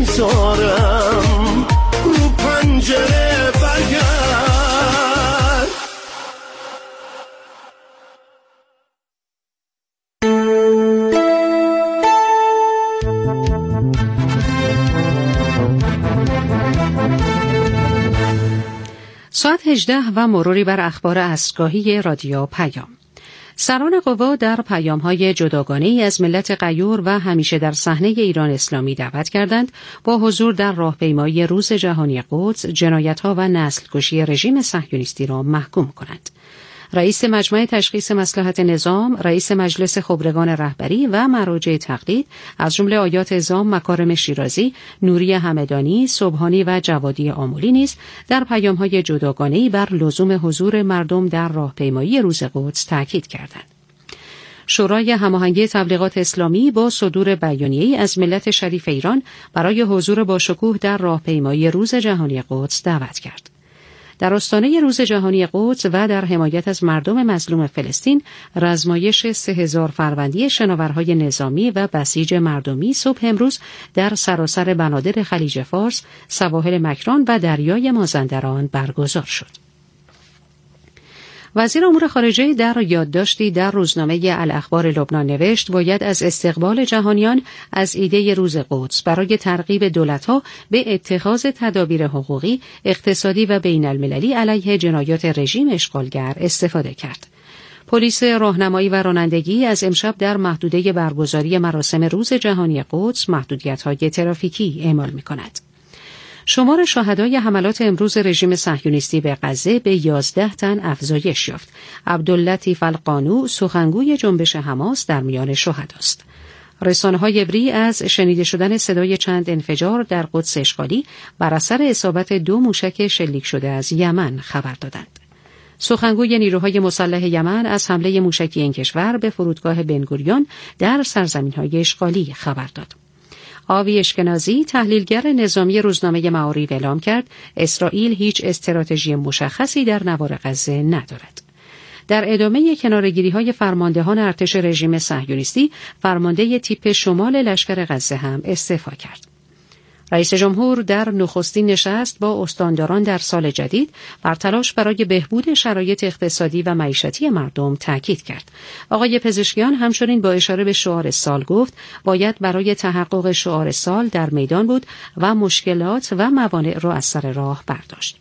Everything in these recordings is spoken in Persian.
انتظارم رو پنجره برگرد. ساعت 18 و مروری بر اخبار عصرگاهی رادیو پیام. سران قوا در پیام‌های جداگانه‌ای از ملت غیور و همیشه در صحنه ایران اسلامی دعوت کردند با حضور در راهپیمایی روز جهانی قدس جنایت‌ها و نسل‌کشی رژیم صهیونیستی را محکوم کنند. رئیس مجمع تشخیص مصلحت نظام، رئیس مجلس خبرگان رهبری و مراجع تقلید از جمله آیات اعظام مکارم شیرازی، نوری همدانی، سبحانی و جوادی آملی نیز در پیام‌های جداگانه‌ای بر لزوم حضور مردم در راهپیمایی روز قدس تاکید کردند. شورای هماهنگی تبلیغات اسلامی با صدور بیانیه‌ای از ملت شریف ایران برای حضور با شکوه در راهپیمایی روز جهانی قدس دعوت کرد. در آستانه روز جهانی قدس و در حمایت از مردم مظلوم فلسطین، رزمایش 3000 فروندی شناورهای نظامی و بسیج مردمی صبح امروز در سراسر بنادر خلیج فارس، سواحل مکران و دریای مازندران برگزار شد. وزیر امور خارجه در یادداشتی در روزنامه الاخبار لبنان نوشت باید از استقبال جهانیان از ایده روز قدس برای ترغیب دولت‌ها به اتخاذ تدابیر حقوقی، اقتصادی و بین المللی علیه جنایات رژیم اشغالگر استفاده کرد. پلیس راهنمایی و رانندگی از امشب در محدوده برگزاری مراسم روز جهانی قدس محدودیت‌های ترافیکی اعمال می‌کند. شمار شهدای حملات امروز رژیم صهیونیستی به غزه به 11 تن افزایش یافت. عبداللطیف القانو، سخنگوی جنبش حماس، در میان شهداست. رسانه‌های عبری از شنیده شدن صدای چند انفجار در قدس اشغالی بر اثر اصابت 2 موشک شلیک شده از یمن خبر دادند. سخنگوی نیروهای مسلح یمن از حمله موشکی این کشور به فرودگاه بنگوریون در سرزمین‌های اشغالی خبر داد. آوی اشکنازی، تحلیلگر نظامی روزنامه معارف اعلام کرد اسرائیل هیچ استراتژی مشخصی در نوار غزه ندارد. در ادامه کناره‌گیری‌های فرماندهان ارتش رژیم صهیونیستی، فرمانده تیپ شمال لشکر غزه هم استعفا کرد. رئیس جمهور در نخستین نشست با استانداران در سال جدید بر تلاش برای بهبود شرایط اقتصادی و معیشتی مردم تاکید کرد. آقای پزشکیان همچنین با اشاره به شعار سال گفت باید برای تحقق شعار سال در میدان بود و مشکلات و موانع را از سر راه برداشت.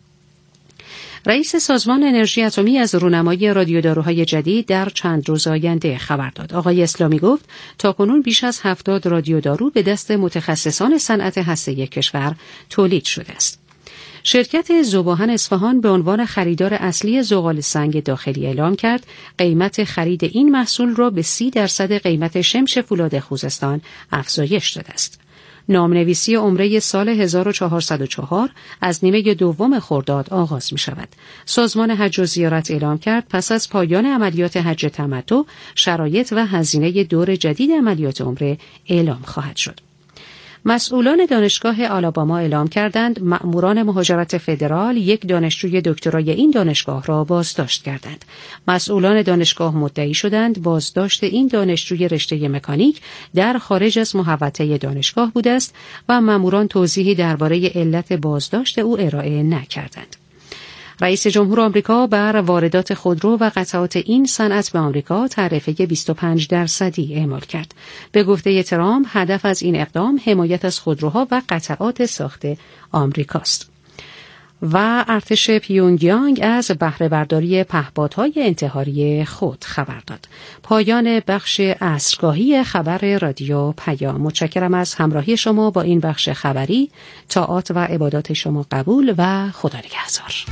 رئیس سازمان انرژی اتمی از رونمایی رادیوداروهای جدید در چند روز آینده خبر داد. آقای اسلامی گفت تاکنون بیش از 70 رادیودارو به دست متخصصان صنعت هسته‌ای کشور تولید شده است. شرکت ذوباهن اصفهان به عنوان خریدار اصلی زغال سنگ داخلی اعلام کرد قیمت خرید این محصول را به 30% قیمت شمش فولاد خوزستان افزایش داده است. نامنویسی عمره سال 1404 از نیمه دوم خرداد آغاز می شود. سازمان حج و زیارت اعلام کرد پس از پایان عملیات حج تمتع شرایط و هزینه دور جدید عملیات عمره اعلام خواهد شد. مسئولان دانشگاه آلاباما اعلام کردند مأموران مهاجرت فدرال یک دانشجوی دکترای این دانشگاه را بازداشت کردند. مسئولان دانشگاه مدعی شدند بازداشت این دانشجوی رشته مکانیک در خارج از محوطه دانشگاه بوده است و مأموران توضیحی درباره علت بازداشت او ارائه نکردند. رئیس جمهور آمریکا بر واردات خودرو و قطعات این صنعت به آمریکا تعرفه 25% اعمال کرد. به گفته ترامپ هدف از این اقدام حمایت از خودروها و قطعات ساخت آمریکاست. و ارتش پیونگیانگ از بهره برداری پهپادهای انتحاری خود خبر داد. پایان بخش عصرگاهی خبر رادیو پیام. متشکرم از همراهی شما با این بخش خبری. طاعات و عبادات شما قبول و خدا نگهدار.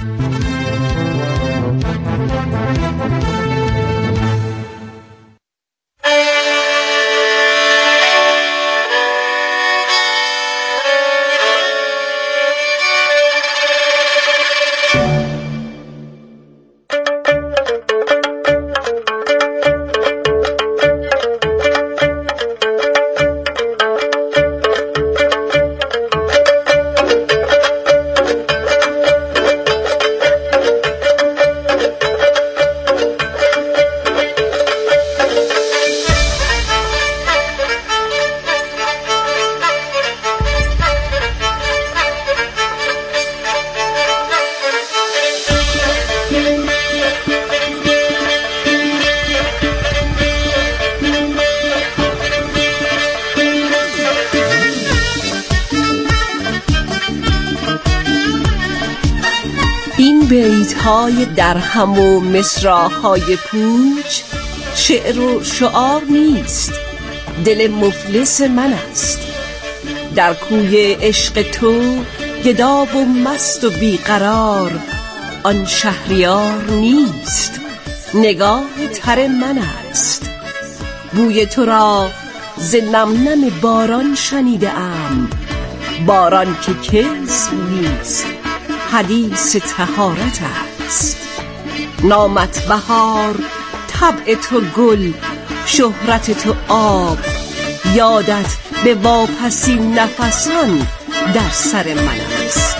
این بیت‌های درهم و مصرع‌های پوچ شعر و شعار نیست، دل مفلس من است. در کوی عشق تو گداب و مست و بیقرار، آن شهریار نیست، نگاه تر من است. بوی تو را ز نم نم باران شنیده ام، باران که کذب نیست، حدیث طهارت است. نامت بهار، طبع تو گل، شهرت تو آب، یادت به واپسین نفسان در سر من است.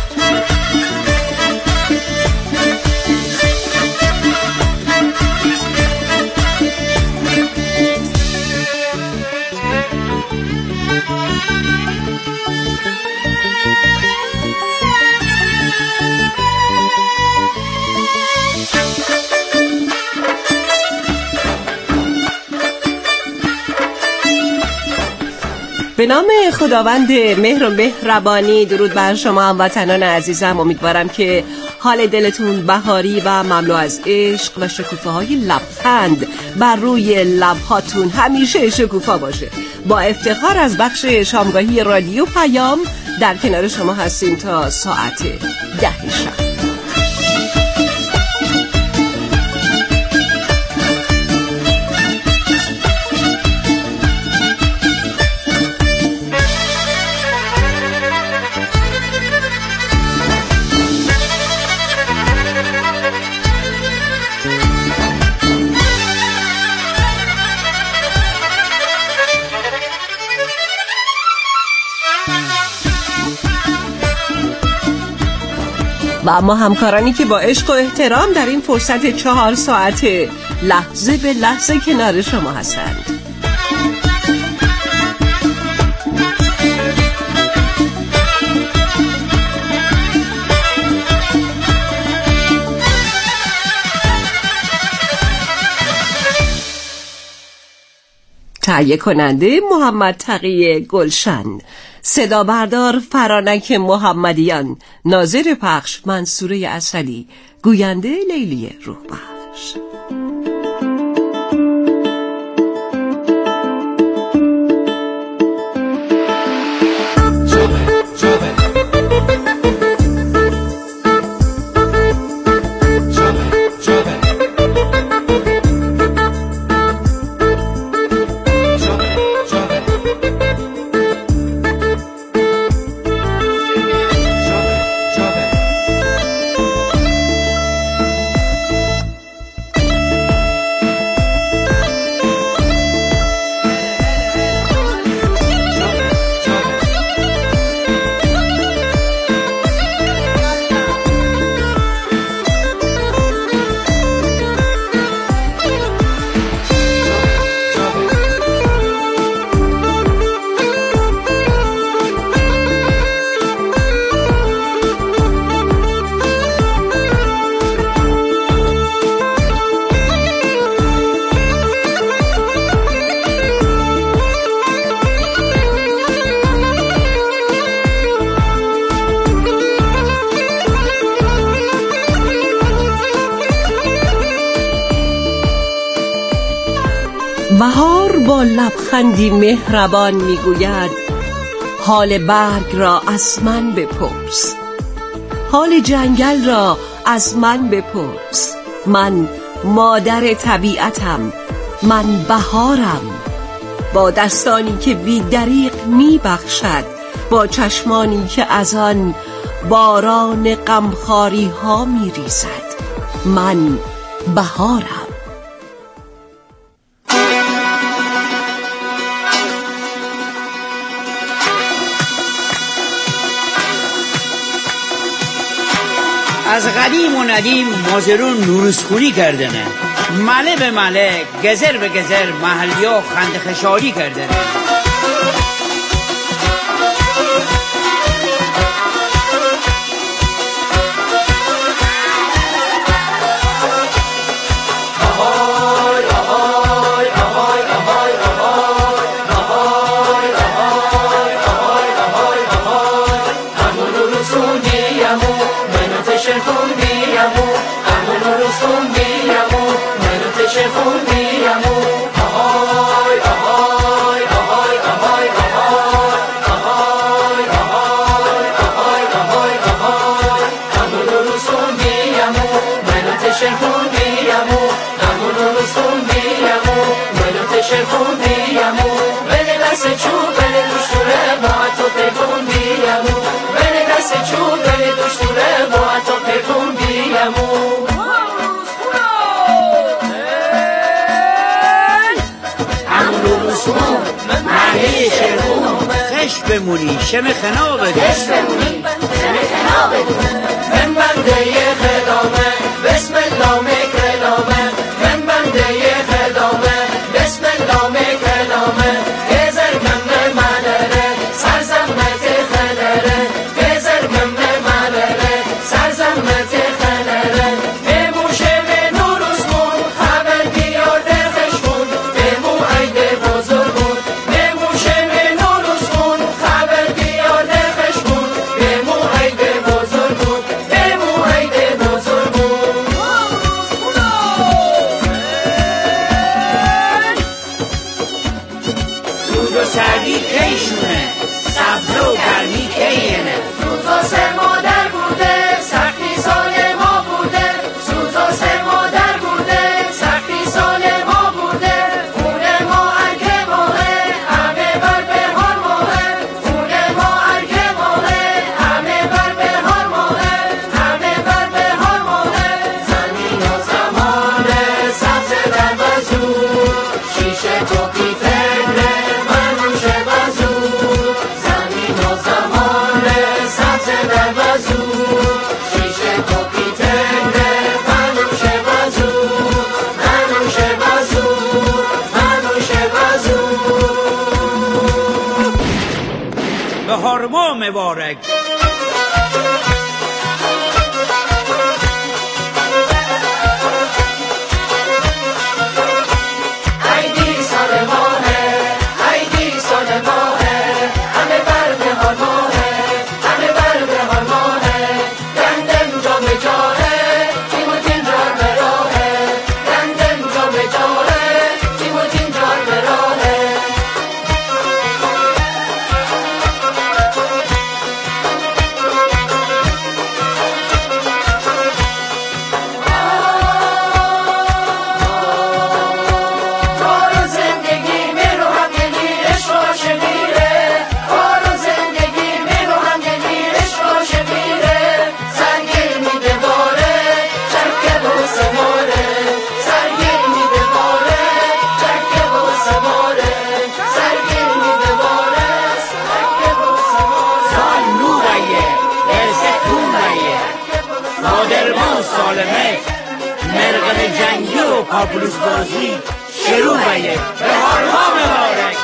به نام خداوند مهر و مهربانی، درود بر شما هموطنان عزیزم. امیدوارم که حال دلتون بهاری و مملو از عشق و شکوفه های لبخند بر روی لبهاتون همیشه شکوفا باشه. با افتخار از بخش شامگاهی رادیو پیام در کنار شما هستیم تا ساعت 10 شب. و اما همکارانی که با عشق و احترام در این فرصت 4 ساعت لحظه به لحظه کنار شما هستند. تهیه کننده محمد تقی گلشن، صدا بردار فرانک محمدیان، ناظر پخش منصوره عسلی، گوینده لیلی روح بخش. بهار با لبخندی مهربان میگوید حال برگ را از من بپرس، حال جنگل را از من بپرس. من مادر طبیعتم، من بهارم، با دستانی که بی دریغ میبخشد، با چشمانی که از آن باران غمخواری ها میریزد. من بهارم. از قدیم و ندیم مازرون نورسخونی کردنه، مله به مله گزر به گزر محلیا خند خشاری کردنه. خونی خوندیم آهای آهای آهای آهای آهای آهای آهای آهای آهای همون روز خوندیم ملاتش خوندیم همون روز خوندیم ملاتش خوندیم بله دست چوب بله دشتوره با تو پیکوندیم بله دست چوب بله دشتوره با تو پیکوندیم محلی شرمون خش بمونی شم خنا بدون خش بمونی شم خنا بدون من بنده خدامه بسم الله مکرامه من بنده خدامه بسم الله مکرامه گذر کم مالره سرزمت خلره گذر کم مالره سرزمت خلره بموشه به نورسمون خبر بیار درخشمون بمو عید بزرگون بموشه به نورسمون خبر بیار درخشمون بمو عید بزرگون بمو عید بزرگون سوز و سردی کیشونه سبز و گرمی کیینه سوز و مادر بوده سختی سال ما بوده سوز و مادر بوده سختی سال ما بوده خون ما ارگه ماهه همه بر بهار ماهه خون ما ارگه ماهه همه بر بهار ماهه همه بر بهار ماهه زمین و زمانه سبز در بزور شیشه توپی تگره منوشه بزور زمین و زمانه سبز در بزور شیشه توپی تگره منوشه بزور منوشه بزور منوشه بزور بهار ما مبارک عیدی سال ماهه عیدی سال ماهه همه بر بهار ماهه همه بر بهار ماهه گندم جا به جاهه تیم و تیم جار به راهه گندم جا به جاهه تیم و تیم جار به راهه کار و زندگی مهر و همدلی عشق و شمیره کار و زندگی مهر و همدلی عشق و شمیره سرگیر میده باره چکه و سماره سرگیر میده باره چکه و سماره سرگیر میده باره چکه و سماره سال نو بایه برسه کون بایه مادرمان سالمه مرغم جنگی و پاپولوس بازی شروع بایه بهار ما مبارک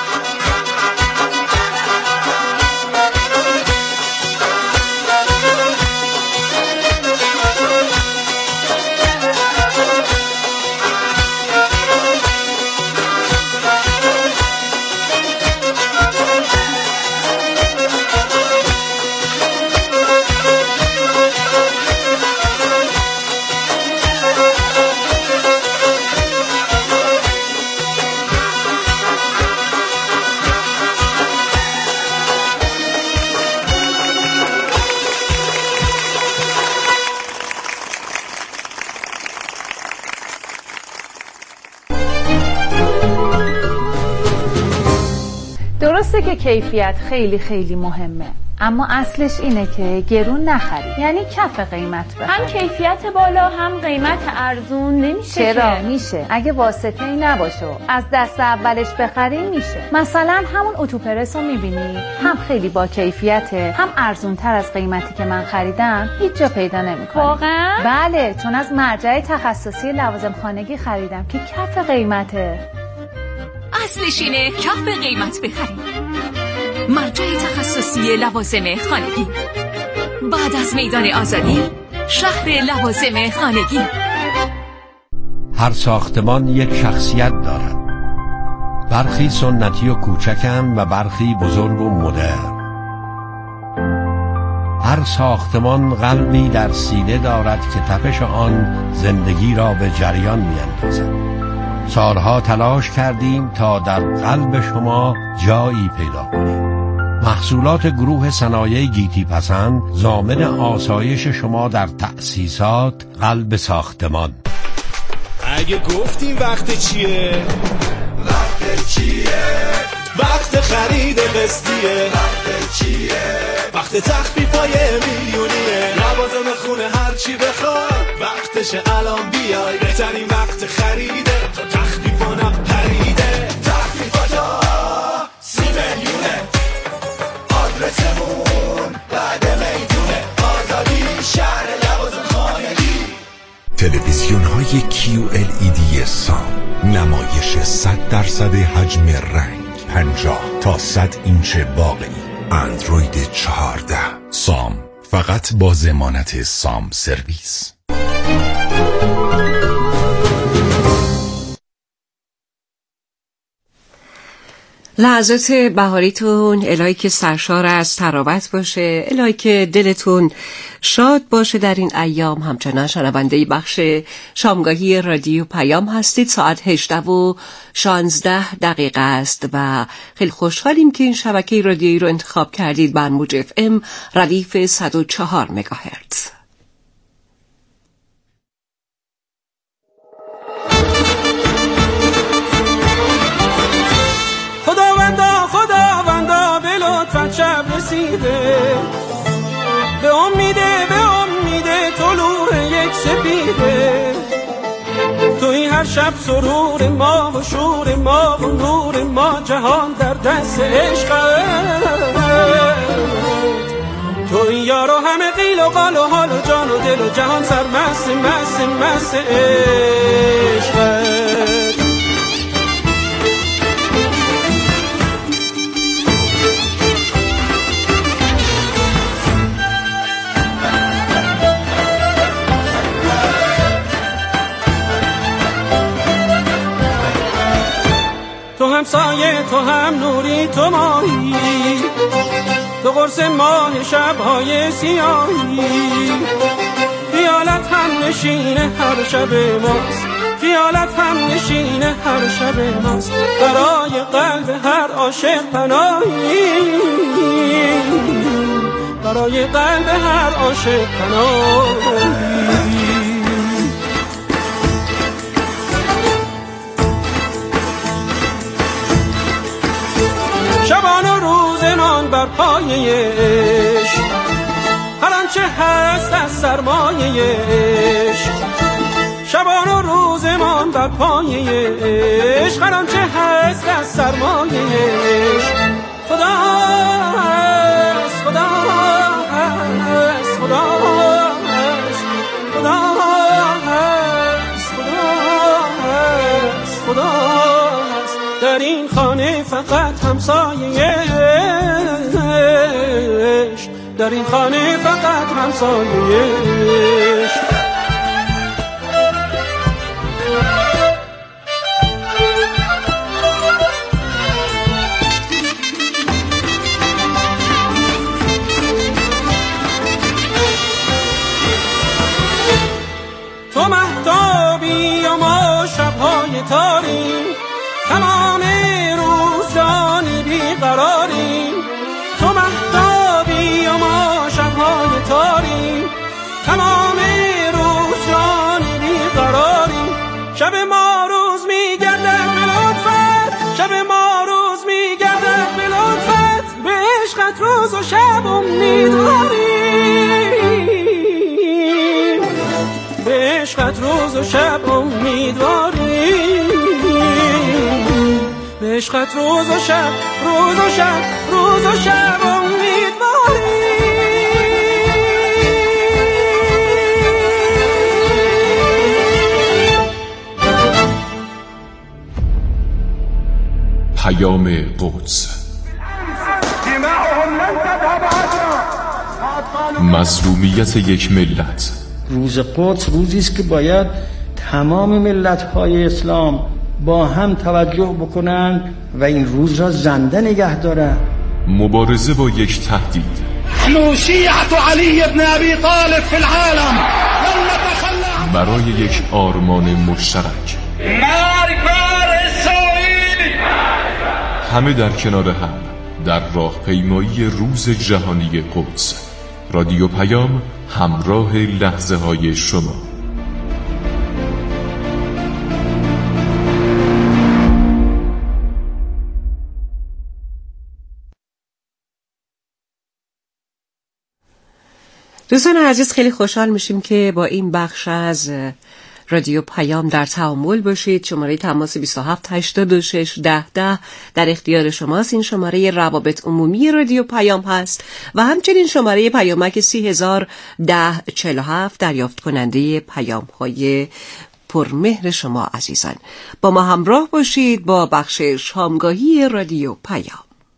درسته که کیفیت خیلی خیلی مهمه، اما اصلش اینه که گرون نخری، یعنی کف قیمت بخری. هم کیفیت بالا هم قیمت ارزون نمیشه. چرا؟ میشه. اگه واسطه ای نباشه از دست اولش بخری میشه. مثلا همون اتوپرس رو میبینی، هم خیلی با کیفیته، هم ارزون تر از قیمتی که من خریدم هیچ جا پیدا نمیکنی. واقعا؟ بله، چون از مرجع تخصصی لوازم خانگی خریدم که کف قیمته. اصلش اینه کف قیمت بخریم. مرجع تخصصی لوازم خانگی، بعد از میدان آزادی، شهر لوازم خانگی. هر ساختمان یک شخصیت دارد. برخی سنتی و کوچکند و برخی بزرگ و مدرن. هر ساختمان قلبی در سینه دارد که تپش آن زندگی را به جریان می‌اندازد. سالها تلاش کردیم تا در قلب شما جایی پیدا کنیم. محصولات گروه صنایع گیتی پسند ضامن آسایش شما در تأسیسات قلب ساختمان. اگه گفتیم وقت چیه؟ وقت چیه؟ وقت خرید قسطیه. وقت چیه؟ وقت تخفیفای میلیونیه. لوازم خونه هر چی بخوای وقتشه الان بیای. بهترین وقت خریده تا تخفیفانم پریده. تخفیفاتا 30 میلیونه. آدرسمون بعد میدونه. آزادی شهر لوازم خانگی. تلویزیون های QLED سام، نمایش 100% حجم رنگ، 50 تا 100 اینچ واقعی، اندروید 14. سام، فقط با ضمانت سام سرویس. لحظات بهاریتون الهی که سرشار از تراوت باشه، الهی که دلتون شاد باشه در این ایام. همچنان شنونده بخش شامگاهی رادیو پیام هستید. ساعت 8:16 است و خیلی خوشحالیم که این شبکه رادیویی رو انتخاب کردید بر موج FM ردیف 104 مگاهرتز. خداوندا به لطفت شب رسیده، به امید طلوع یک سپیده. توی هر شب سرور ما و شور ما و نور ما، جهان در دست عشقت. توی یارو همه قیل و قال و حال و جان و دل و جهان سرمست مست مست عشقت. تو هم سایه، تو هم نوری، تو ماهی، تو قرص ماه شبهای سیاهی. خیالت هم نشین هر شب ماست، خیالت هم نشین هر شب ماست. برای قلب هر عاشق پناهی، برای قلب هر عاشق پناهی. شبان و روزمان بر پایه عشق، هر آنچه هست از سرمایه عشق. شبان و روزمان بر پایه عشق، هر آنچه هست از سرمایه عشق. خدا هست، خدا هست، خدا هست، خدا هست، خدا هست، خدا هست. در این خانه فقط همسایه عشق، در این خانه فقط همسایه عشق. تو مهتابی و ما شبهای تاریم، تمام روز جانی بیقراریم. تو مهتابی و ما شبهای تاریم، تمام روز جانی بیقراریم. شب ما روز میگردد به لطفت، شب ما روز میگردد به لطفت. به عشقت روز و شب امیدواریم، به عشقت روز و شب امیدواریم. به عشقت روز و شب، روز و شب، روز و شب امیدواریم. پیام قدس. مظلومیت یک ملت. روز قدس روزی است که باید تمام ملت‌های اسلام با هم توجه بکنند و این روز را زنده نگه دارند. مبارزه با یک تهدید. شیعة علی ابن ابی طالب فی العالم. برای یک آرمان مشترک. مرگ همه در کنار هم در راهپیمایی روز جهانی قدس. رادیو پیام، همراه لحظه های شما. دوستان عزیز، خیلی خوشحال میشیم که با این بخش از رادیو پیام در تعامل باشید. شماره تماس 27861010 در اختیار شماست. این شماره روابط عمومی رادیو پیام هست و همچنین شماره پیامک 301047 دریافت کننده پیام های پرمهر شما عزیزان. با ما همراه باشید با بخش شامگاهی رادیو پیام.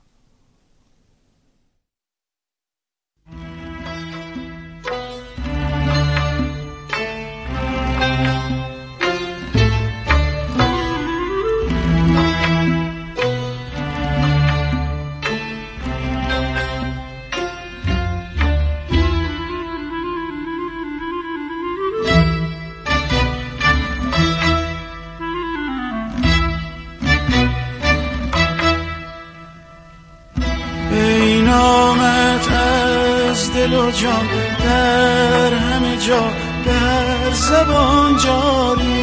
دل و جان در همه جا به هر زبان جاری،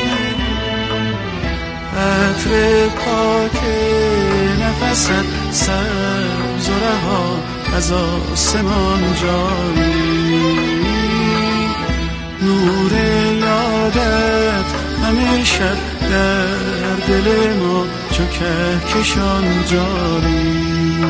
عطر پاک نفست سبز و رها از آسمان جاری، نور یادت همیشه در دل ما چو کهکشان جاری.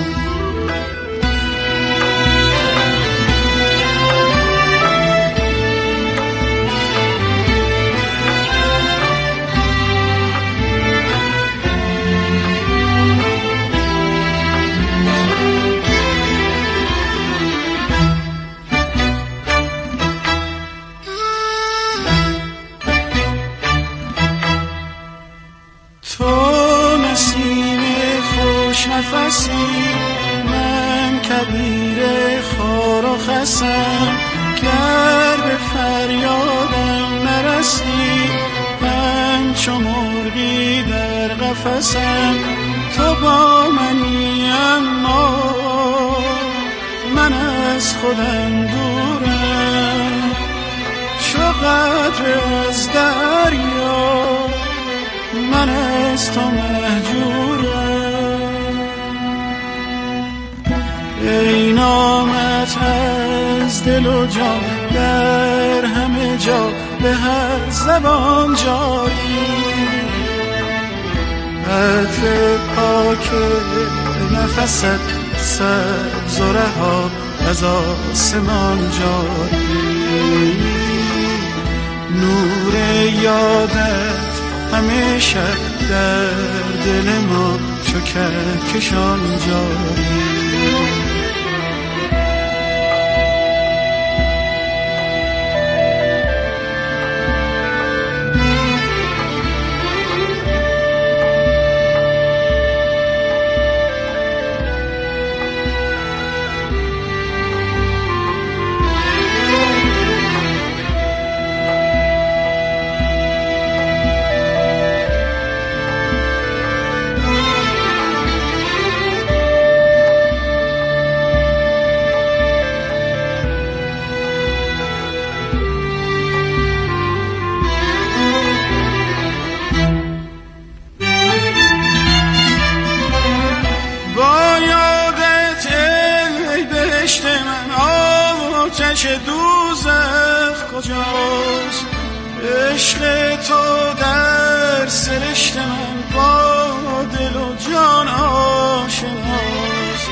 من کبیر خار و خسم، گر به فریادم نرسی، من چو مرغی در قفسم. تو با منی اما من از خودم دورم، چو قطره از دریا من از تو مهجورم. ای نامت از دل و جان در همه جا به هر زبان جاری، عطر پاک نفست سبز و رها از آسمان جاری، نور یادت همیشه در دل ما چو کهکشان جاری. آتش دوزخ کجاست؟ عشق تو در سرشت من با دل و جان آشناست.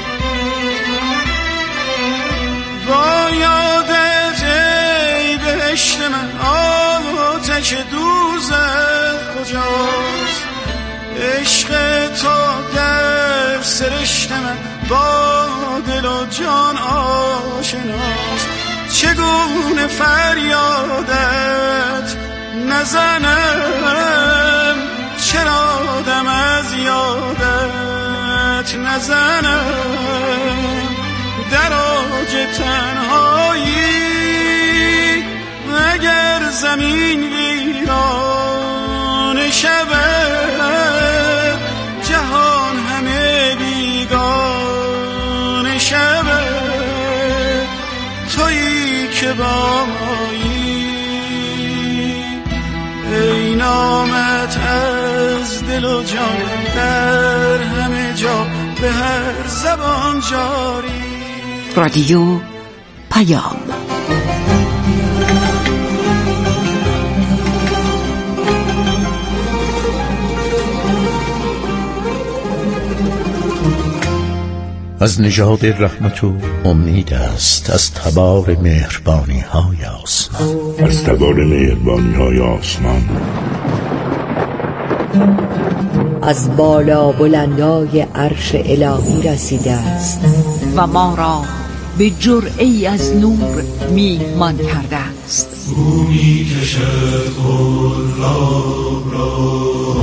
با یادت ای بهشت من آتش دوزخ کجاست؟ عشق تو در سرشت من با دل و جان آشناست. چگونه فریادت نزنم، چرا دم از یادت نزنم، در اوج تنهایی اگر زمین ویران شود، جهان همه که با مایی، ای نامت از دل و جان در همه جا به هر زبان جاری. رادیو پیام. از نژاد رحمت و امید است، از تبار مهربانی های آسمان، از تبار مهربانی های آسمان، از بالا بلندای عرش الهی رسیده است و ما را به جرعه‌ای از نور میهمان کرده است. او می‌کشد غلاب را،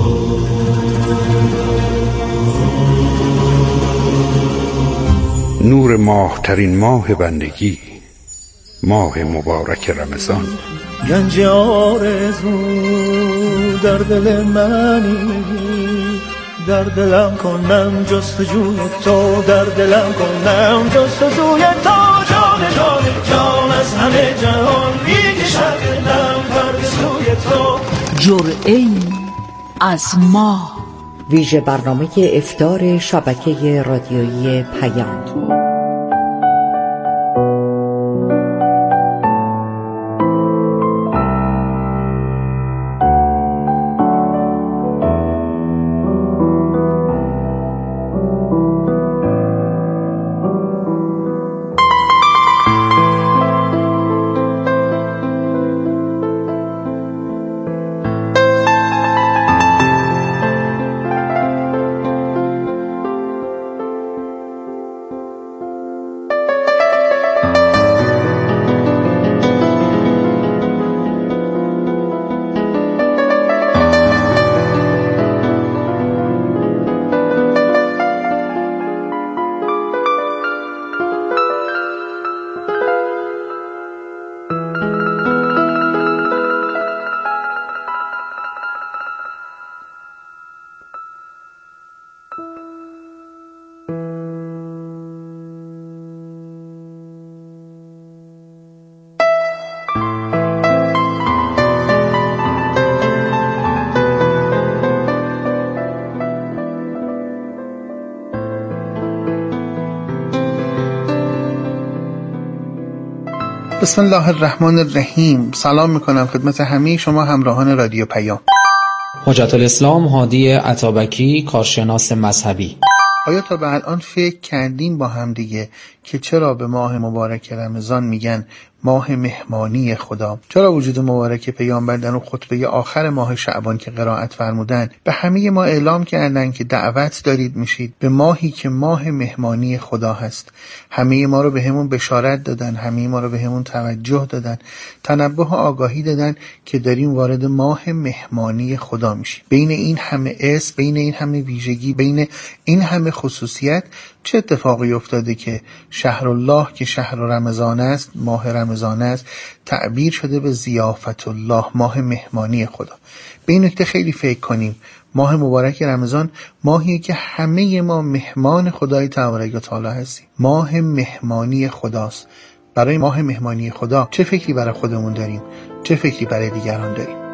نور ماه ترین ماه بندگی، ماه مبارک رمضان. گنج آرزو در دل منی، در دلم کنم جستجوی تو، در دلم کنم جستجوی تو. جان جان جان از همه جهان میکشد دلم بر سوی تو. جرعه‌ای از ماه. ویژه برنامه افطار شبکه رادیویی پیام. بسم الله الرحمن الرحیم. سلام میکنم خدمت همه شما همراهان رادیو پیام. حجت الاسلام هادی عطابکی، کارشناس مذهبی. آیا تا به الان فکر کردیم با هم دیگه که چرا به ماه مبارک رمضان میگن ماه مهمانی خدا؟ چرا وجود مبارک پیامبر در اون خطبه آخر ماه شعبان که قرائت فرمودن به همه ما اعلام کردن که دعوت دارید میشید به ماهی که ماه مهمانی خدا هست. همه ما رو به همون بشارت دادن، همه ما رو به همون توجه دادن، تنبه و آگاهی دادن که داریم وارد ماه مهمانی خدا میشیم. بین این همه اسم، بین این همه ویژگی، بین این همه خصوصیت، چه اتفاقی افتاده که شهر الله که شهر رمضان است، ماه رمضان است، تعبیر شده به ضیافت الله، ماه مهمانی خدا؟ به این نکته خیلی فکر کنیم. ماه مبارک رمضان ماهی که همه ما مهمان خدای تبارک و تعالی هستیم. ماه مهمانی خداست. برای ماه مهمانی خدا چه فکری برای خودمون داریم؟ چه فکری برای دیگران داریم؟